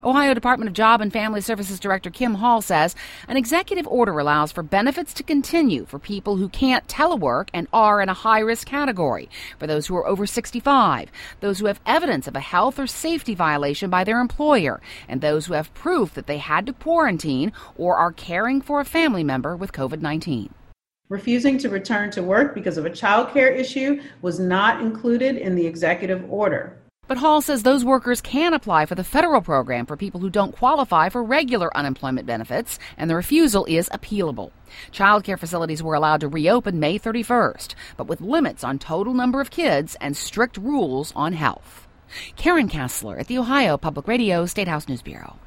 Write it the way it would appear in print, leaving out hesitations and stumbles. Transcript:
Ohio Department of Job and Family Services Director Kim Hall says an executive order allows for benefits to continue for people who can't telework and are in a high-risk category, for those who are over 65, those who have evidence of a health or safety violation by their employer, and those who have proof that they had to quarantine or are caring for a family member with COVID-19. Refusing to return to work because of a child care issue was not included in the executive order. But Hall says those workers can apply for the federal program for people who don't qualify for regular unemployment benefits, and the refusal is appealable. Child care facilities were allowed to reopen May 31st, but with limits on total number of kids and strict rules on health. Karen Kassler at the Ohio Public Radio State House News Bureau.